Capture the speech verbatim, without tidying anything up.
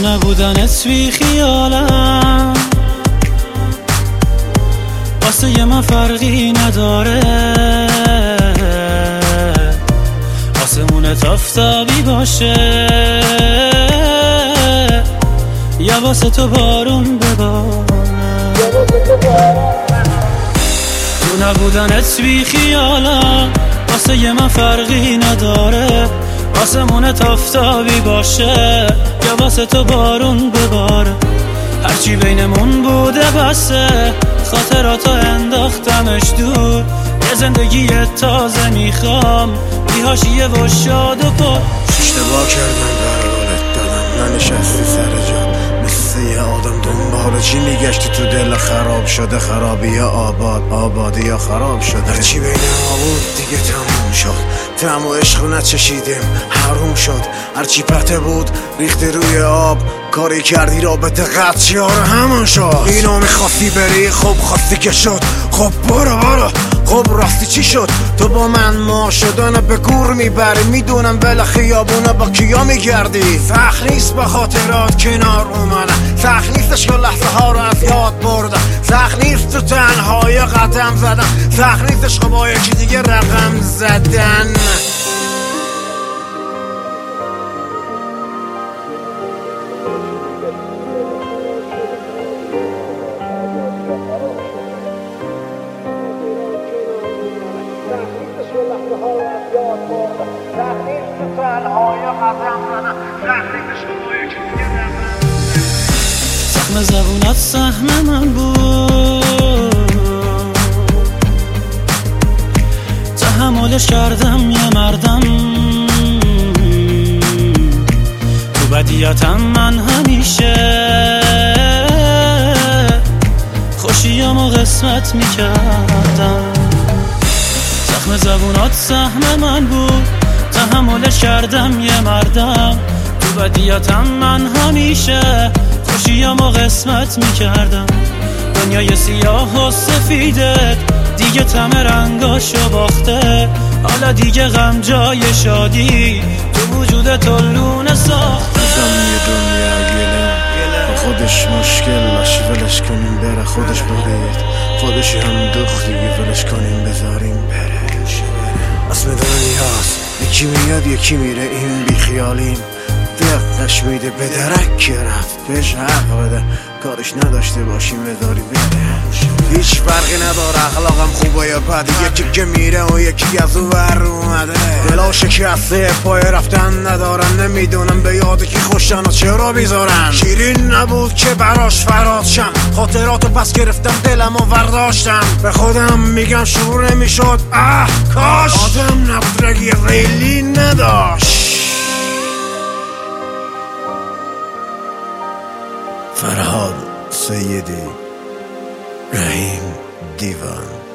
نبودنت بی خیالم واسه یه من فرقی نداره، آسمونت آفتابی باشه یا واسه تو بارون بباره. تو نبودنت بی خیالم واسه یه من فرقی نداره، آسمونت آفتابی باشه یا واسه تو بارون بباره. هرچی بینمون بوده بسه، خاطراتو انداختمش دور، یه زندگی تازه میخوام بی حاشیه و شاد و پر. اشتباه کردم قرارت دادم، ننشستی سر جات مثل یه آدم دنبال چی میگشتی تو دل خراب شده، خرابی یا آباد، آبادی یا خراب شده. هرچی بین ما بود دیگه تموم شد، تم و عشق نچشیدیم حروم شد. هرچی پته بود ریختی روی آب، کاری کردی رابطه قطع یار همون شد. اینو میخواستی بری، خب خواستی که شد، خب برو برو. خب راستی چی شد؟ تو با من ما شدن به گور میبری، میدونم بلا خیابونه با کیا میگردی. سخت نیست با خاطرات کنار اومدن، سخت نیستش که لحظه ها رو از یاد بردن، سخت نیست تو تنهای قدم زدن، سخت نیستش که با یکی دیگه رقم زدن. زخم زبونت سهم من بود، تحملش کردم یه مردم. تو بدیاتم من همیشه خوشیامو قسمت میکردم. زخم زبونات سهم من بود، تحملش کردم یه مردم. تو بدیاتم من همیشه خوشیامو قسمت میکردم. دنیای سیاه و سفیده دیگه تم رنگاشو باخته، حالا دیگه غم جای شادی تو وجود تو لونه ساخته. یه دنیا گله با خودش مشکل باش، ولش کنیم بره، خودش برید خودشی هم دخت دیگه، ولش کنیم بذاریم بره. اسم دنیاست یکی میاد یکی میره، این بیخیالیم دقش میده به درک رفت، بهش حق بده کارش نداشته باشیم بذاری بره. هیچ فرقی نداره اخلاقم خوبه یا بده، یکی که میره و یکی از او ور اومده. دلا شکسته پای رفتن ندارن، نمیدونم به یاد کی خوشن و چرا بیزارن. شیرین نبود که براش فراد شم، خاطراتو پس گرفتم دلم و ورداشتم. به خودم میگم شروع نمیشد اه کاش آدم نبود رگی ریلی نداشت. فرهاد سیدی، رحیم دیوان.